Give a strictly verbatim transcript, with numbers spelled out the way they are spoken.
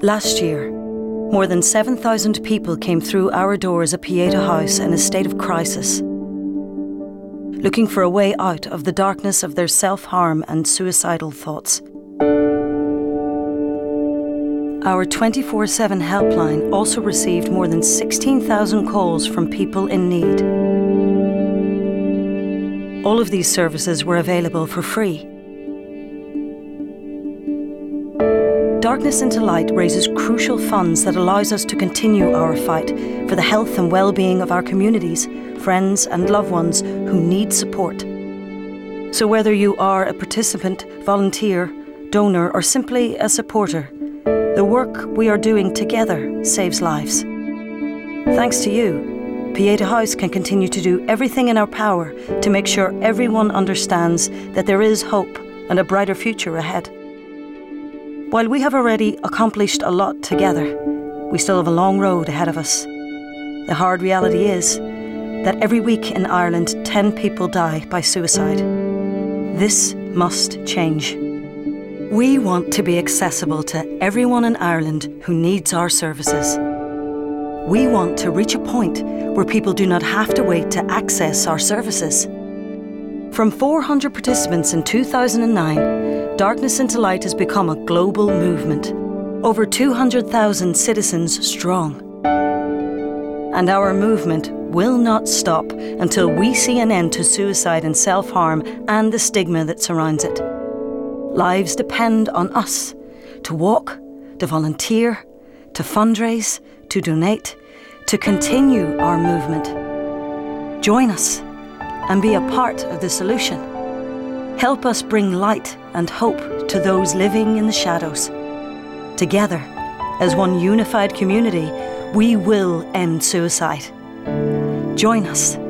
Last year, more than seven thousand people came through our doors at Pieta House in a state of crisis, looking for a way out of the darkness of their self-harm and suicidal thoughts. Our twenty-four seven helpline also received more than sixteen thousand calls from people in need. All of these services were available for free. Darkness into Light raises crucial funds that allows us to continue our fight for the health and well-being of our communities, friends and loved ones who need support. So whether you are a participant, volunteer, donor or simply a supporter, the work we are doing together saves lives. Thanks to you, Pieta House can continue to do everything in our power to make sure everyone understands that there is hope and a brighter future ahead. While we have already accomplished a lot together, we still have a long road ahead of us. The hard reality is that every week in Ireland, ten people die by suicide. This must change. We want to be accessible to everyone in Ireland who needs our services. We want to reach a point where people do not have to wait to access our services. From four hundred participants in two thousand nine, Darkness into Light has become a global movement, over two hundred thousand citizens strong. And our movement will not stop until we see an end to suicide and self-harm and the stigma that surrounds it. Lives depend on us to walk, to volunteer, to fundraise, to donate, to continue our movement. Join us and be a part of the solution. Help us bring light and hope to those living in the shadows. Together, as one unified community, we will end suicide. Join us.